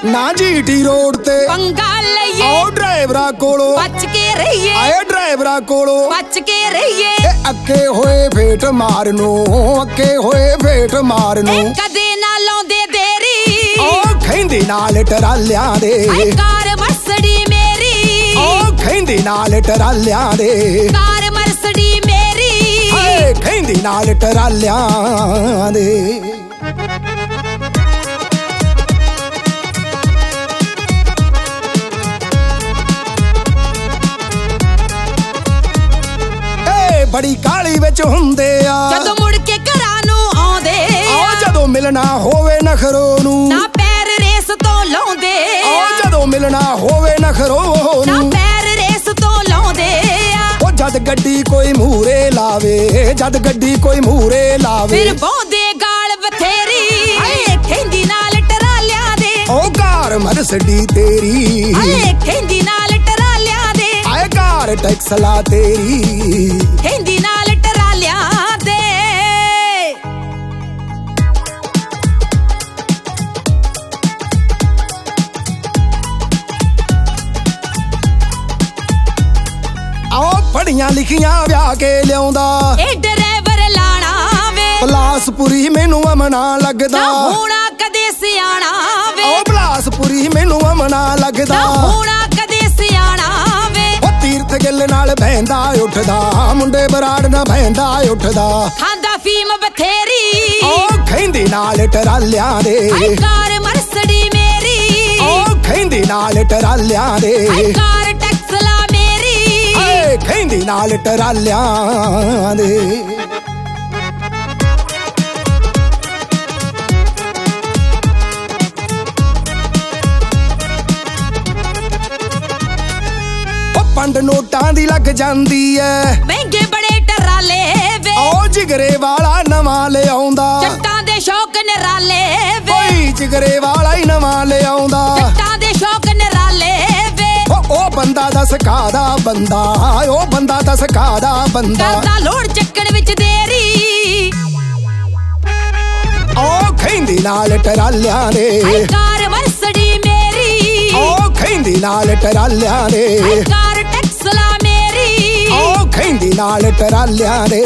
ना GT road ते पंगा लईए आओ ड्राइवरा कोलो बच के रहिए आए ड्राइवरा कोलो बच के रहिए अक्के होए फेट मारनो अक्के होए फेट मारनो कदे ना लाउंदे देरी ओ खैंदी नाल टरालियां दे कार मर्सडी मेरी ओ खैंदी नाल टरालियां दे कार मर्सडी मेरी हाय खैंदी नाल टरालियां दे बड़ी काली विच हुंदे आ जदों मुड़ के घरां नूं आउंदे आ जदों मिलना होवे नखरो नूं ना पैर रेस तो लाउंदे आ जदों मिलना होवे नखरो ना पैर रेस तो लाउंदे ओ जद गड्डी कोई मूरे लावे जद गड्डी कोई मूरे लावे फिर बोंदे गाल बथेरी खेंदी नाल टरालियां दे ओ कार मर्सडी तेरी खेंदी नाल टरालियां दे आए कार टैक्स ला तेरी खेंदी नाल टरालियां दे आओ पढ़ियां लिखियां व्याह के लियाउंदा ए ड्राइवर लाना वे बलासपुरी मैनू अमना लगदा ना होना कदे सियाना वे ओ बलासपुरी मैनू अमना लगदा ना होना कदे सियाना वे ओ तीरथ गिल नाल बहंदा उठदा मुंडे बराड़ ना बहंदा उठदा खांदा फीम बथेरी ओ खैंदी नाल टरालियां दे कार मर्सडी मेरी ओ खैंदी नाल टरालियां दे कार टैक्सला मेरी खैंदी नाल टरालियां दे पंड नोटां दी लग जांदी ऐ महंगे बड़े टराले वे ओ जिगरे वाला नवां ले आउंदा जट्टां दे शौक निराले वे ओए जिगरे वाला ही नवां ले आउंदा जट्टां दे शौक निराले वे ओ बंदा दस कादा बंदा ओ बंदा दस कादा बंदा करदा लोड़ चक्कण विच देरी ओ खैंदी नाल टरालियां दे कार मर्सडी मेरी ओ खैंदी नाल टरालियां दे कार टैक्सला मेरी ओ खैंदी नाल टरालियां दे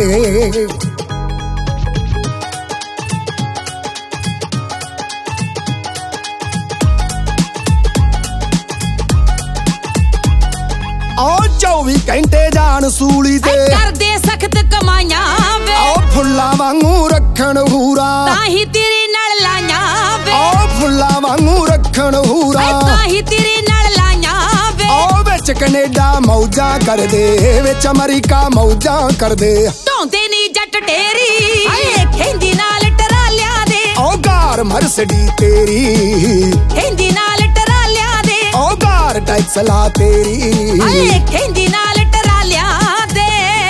ओ 24 घंटे जान सूली ते करदे सख्त कमाइयां वे ओ फुल्ला वांगू रखण हूरा ताही तेरे नाल लाइयां वे ओ फुल्ला वांगू रखण हूरा ताही तेरे नाल लाइयां वे ओ विच कनेडा मौजा कर दे विच अमेरिका मौजा कर दे ढोंदे नी जट टेरी खेंदी नाल टरालियां दे ओ कार मर्सडी तेरी खेंदी नाल टरालियां दे ओ कार टैक्स ला तेरी खेंदी नाल टरालियां दे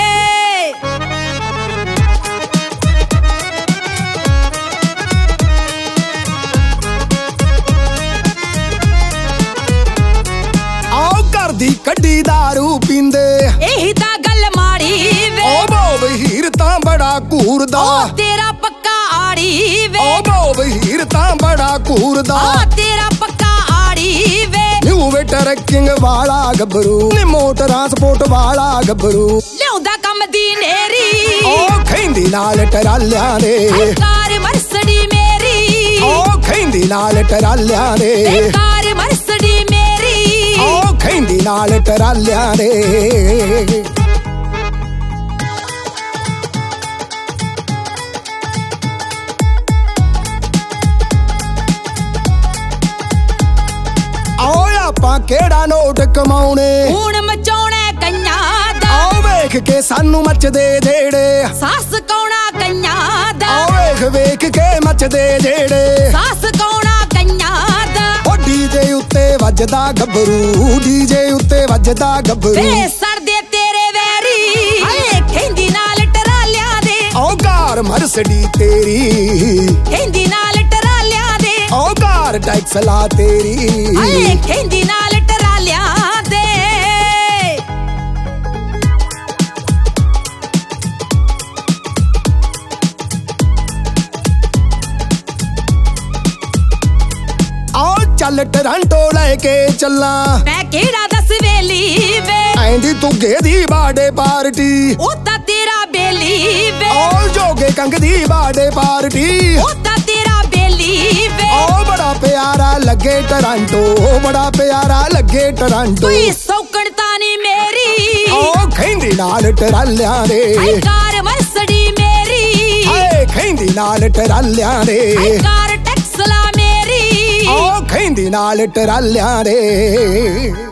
आओ घर दी कड्डी दारू पींदे एही ता गल माड़ी वे ओ बोब हीर तां बड़ा घूरदा तेरा पक्का आड़ी वे ओ बोब हीर तां बड़ा घूरदा तेरा पक्का आड़ी वे न्यू ट्रैकिंग वाला गबरू निमो ट्रांसपोर्ट वाला गबरू लियाउंदा कम दी नेरी ओ खैंदी नाल टरालियां दे कार मर्सडी मेरी ओ खैंदी नाल टरालियां दे कार मर्सडी मेरी ओ खैंदी नाल टरालियां दे ਆਪਾਂ ਕਿਹੜਾ ਨੋਟ ਕਮਾਉਣੇ ਹੁਣ ਮਚਾਉਣਾ ਕਈਆਂ ਦਾ ਆਓ ਵੇਖ ਕੇ ਸਾਨੂੰ ਮੱਚਦੇ ਜਿਹੜੇ ਸਾਸ ਕੌਣਾ ਕਈਆਂ ਦਾ ਆਓ ਵੇਖ ਵੇਖ ਕੇ ਮੱਚਦੇ ਜਿਹੜੇ ਸਾਸ ਕੌਣਾ ਕਈਆਂ ਦਾ ਉਹ ਡੀਜੇ ਉੱਤੇ ਵੱਜਦਾ ਗੱਭਰੂ ਡੀਜੇ ਉੱਤੇ ਵੱਜਦਾ ਗੱਭਰੂ ਵੇ ਸੜਦੇ ਤੇਰੇ ਵੈਰੀ ਖੇਂਦੀ ਨਾਲ ਟਰਾਲਿਆਂ ਦੇ ਆਓ ਕਾਰ ਮਰਸਡੀ ਤੇਰੀ ਖੇਂਦੀ ਨਾਲ ਟਰਾਲਿਆਂ ਦੇ ਆਓ ਕਾਰ ਟੈਕਸ ਲਾ ਤੇਰੀ ਖੇਂਦੀ ਨਾਲ ਟਰਾਲਿਆਂ ਦੇ ਨਾਲ ਟਰਾਂਟੋ ਲੈ ਕੇ ਚੱਲਾਂ। ਮੈਂ ਕਿਹੜਾ ਦੱਸ ਵੇਲੀ ਵੇ ਐਂਦੀ ਤੁਗੇ ਦੀ ਬਾਡੇ ਪਾਰਟੀ ਉਹ ਤਾਂ ਤੇਰਾ ਬੇਲੀ ਵੇ ਓ ਜੋਗੇ ਕੰਗ ਦੀ ਬਾਡੇ ਪਾਰਟੀ ਉਹ ਤਾਂ ਤੇਰਾ ਬੇਲੀ ਵੇ ਓ ਬੜਾ ਪਿਆਰਾ ਲੱਗੇ ਟਰਾਂਟੋ ਬੜਾ ਪਿਆਰਾ ਲੱਗੇ ਟਰਾਂਟੋ ਕੋਈ ਸੌਕਣ ਤਾਂ ਨਹੀਂ ਮੇਰੀ ਓ ਖੈਂਦੀ ਨਾਲ ਟਰਾਲਿਆਂ ਦੇ ਹਾਏ ਕਾਰ ਮਰਸਡੀ ਮੇਰੀ ਹਾਏ ਖੈਂਦੀ ਨਾਲ ਟਰਾਲਿਆਂ ਦੇ ਹਾਏ ਕਾਰ ਟੈਕਸਲਾ ਮੇਰੀ ਓ ਖੈਂਦੀ ਨਾਲ ਟਰਾਲਿਆਂ ਦੇ।